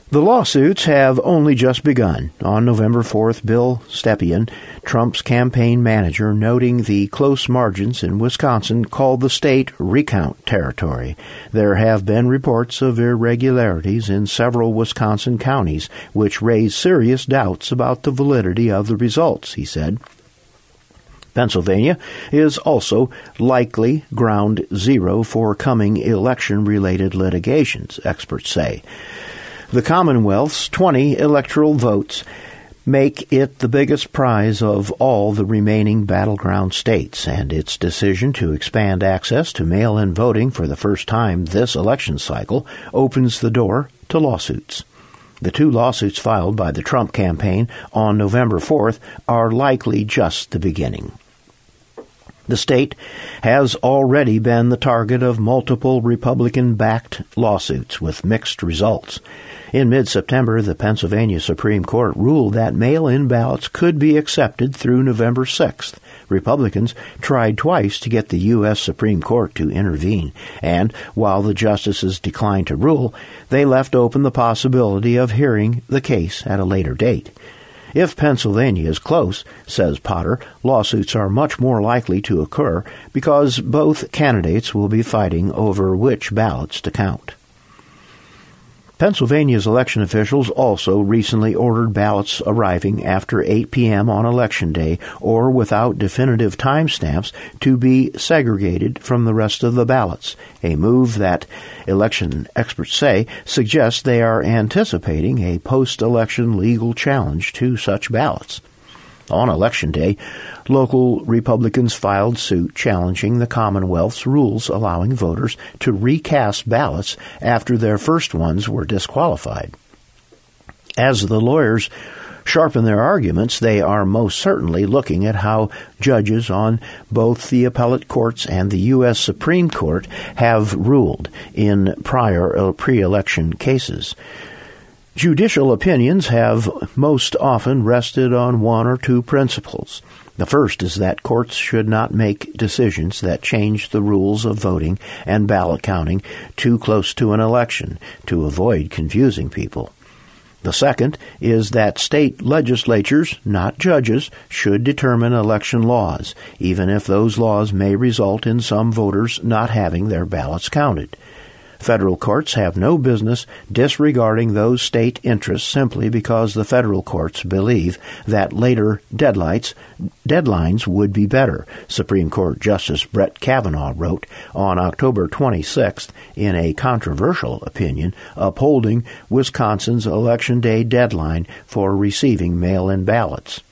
The lawsuits have only just begun. On November 4th, Bill Stepien, Trump's campaign manager, noting the close margins in Wisconsin, called the state recount territory. There have been reports of irregularities in several Wisconsin counties, which raise serious doubts about the validity of the results, he said. Pennsylvania is also likely ground zero for coming election-related litigations, experts say. The Commonwealth's 20 electoral votes make it the biggest prize of all the remaining battleground states, and its decision to expand access to mail-in voting for the first time this election cycle opens the door to lawsuits. The two lawsuits filed by the Trump campaign on November 4th are likely just the beginning. The state has already been the target of multiple Republican-backed lawsuits with mixed results. In mid-September, the Pennsylvania Supreme Court ruled that mail-in ballots could be accepted through November 6th. Republicans tried twice to get the U.S. Supreme Court to intervene, and while the justices declined to rule, they left open the possibility of hearing the case at a later date. If Pennsylvania is close, says Potter, lawsuits are much more likely to occur because both candidates will be fighting over which ballots to count. Pennsylvania's election officials also recently ordered ballots arriving after 8 p.m. on Election Day or without definitive timestamps to be segregated from the rest of the ballots, a move that, election experts say, suggests they are anticipating a post-election legal challenge to such ballots. On Election Day, local Republicans filed suit challenging the Commonwealth's rules allowing voters to recast ballots after their first ones were disqualified. As the lawyers sharpen their arguments, they are most certainly looking at how judges on both the appellate courts and the U.S. Supreme Court have ruled in prior pre-election cases. Judicial opinions have most often rested on one or two principles. The first is that courts should not make decisions that change the rules of voting and ballot counting too close to an election to avoid confusing people. The second is that state legislatures, not judges, should determine election laws, even if those laws may result in some voters not having their ballots counted. Federal courts have no business disregarding those state interests simply because the federal courts believe that later deadlines would be better, Supreme Court Justice Brett Kavanaugh wrote on October 26th in a controversial opinion upholding Wisconsin's Election Day deadline for receiving mail-in ballots.